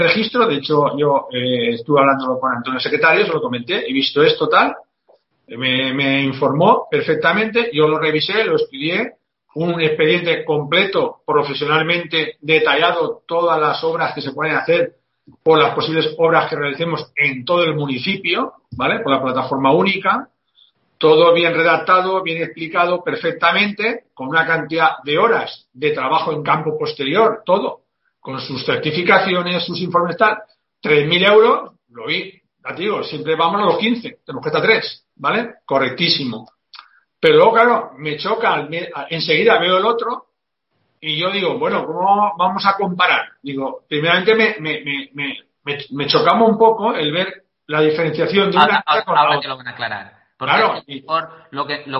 registro, de hecho yo estuve hablando con Antonio Secretario, se lo comenté, he visto esto tal, me informó perfectamente, yo lo revisé, lo estudié, un expediente completo, profesionalmente detallado, todas las obras que se pueden hacer por las posibles obras que realicemos en todo el municipio, ¿vale? Por la plataforma única, todo bien redactado, bien explicado perfectamente, con una cantidad de horas de trabajo en campo posterior, todo, con sus certificaciones, sus informes tal, 3.000 euros, lo vi, ya te digo, siempre vamos a los 15, tenemos que estar 3, ¿vale? Correctísimo. Pero luego, claro, me choca, enseguida veo el otro y yo digo, bueno, ¿cómo vamos a comparar? Digo, primeramente me chocamos un poco el ver la diferenciación de una Ahora, cosa con la ahora te otra. lo van a aclarar. Porque Claro, es que por lo